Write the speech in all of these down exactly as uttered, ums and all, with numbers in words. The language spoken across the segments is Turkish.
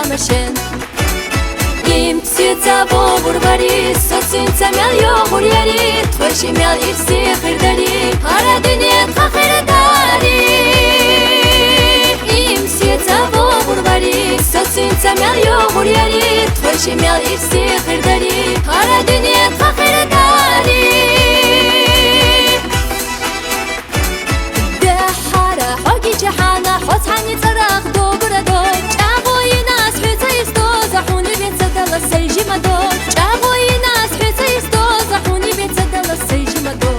dalmışın. Imsyca vovurvari, sosyunca mel yoğuryari, tvoşi mel ifsi hırdari, hara dünya thahirdari. Imsyca vovurvari, sosyunca mel yoğuryari, tvoşi mel ifsi hırdari, hara dünya thahirdari. De hara hogi cihana, hotani taraq dobra do, çağoyi nas hüta isto, zahuni bet zadala sejima do, çağoyi nas hüta isto, zahuni bet zadala sejima do.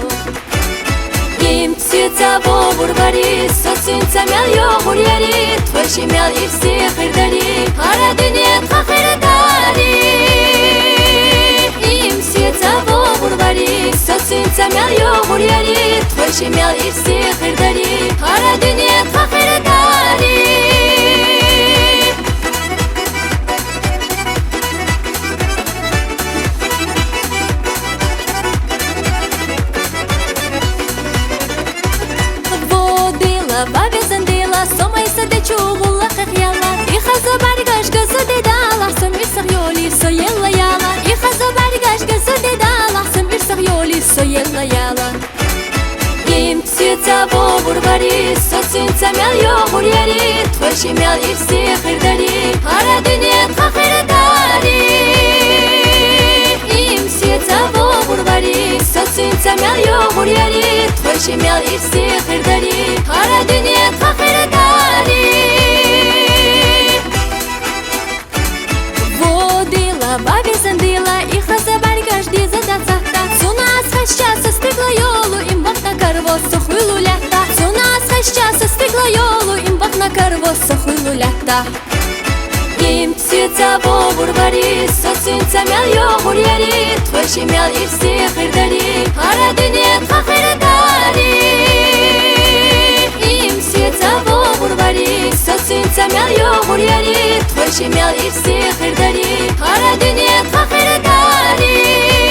Imsyca vovurvari, sosyunca mel yoğuryari, tvoşi mel ifsi hırdari, hara dünya thahirdari. Imsyca vovurvari, sosyunca mel yoğuryari, tvoşi mel ifsi hırdari, hara dünya thahirdari. Бабе зандила, сомай саде чугула хахяла, и хаза баргаш газаде дала, сом bir sahyoli soyella yala, и хаза баргаш газаде дала, сом bir sahyoli soyella yala. Imsyca vovurvari, sosyunca mel yoğuryari, tvoşi mel ifsi hırdari, hara dünya thahirdari. Imsyca vovurvari, sosyunca mel yoğuryari, tvoşi mel ifsi hırdari, hara dünya thahirdari. Водила, бабе зандила, и хаза баргаш диза да цахта, суна асхащаса стигла yolu, imbat na karvo sohulu lehta, suна асхащаса стигла yolu, imbat na karvo sohulu lehta. Imsyca vovurvari, sosyunca mel yoğuryari, tvoşi mel ifsi hırdari, hara dünya thahirdari. Imsyca vovurvari, sosyunca mel yoğuryari, tvoşi mel ifsi hırdari, hara dünya thahirdari.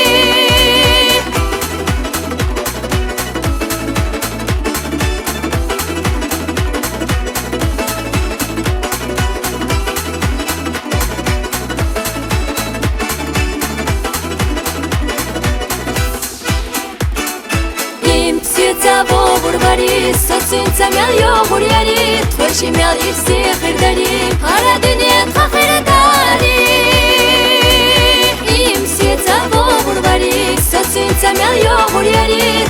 Imsyca vovurvari, sosyunca mel yoğuryari, tvoşi mel ifsi hırdari, hara dünya thahirdari. Imsyca vovurvari, sosyunca mel yoğuryari,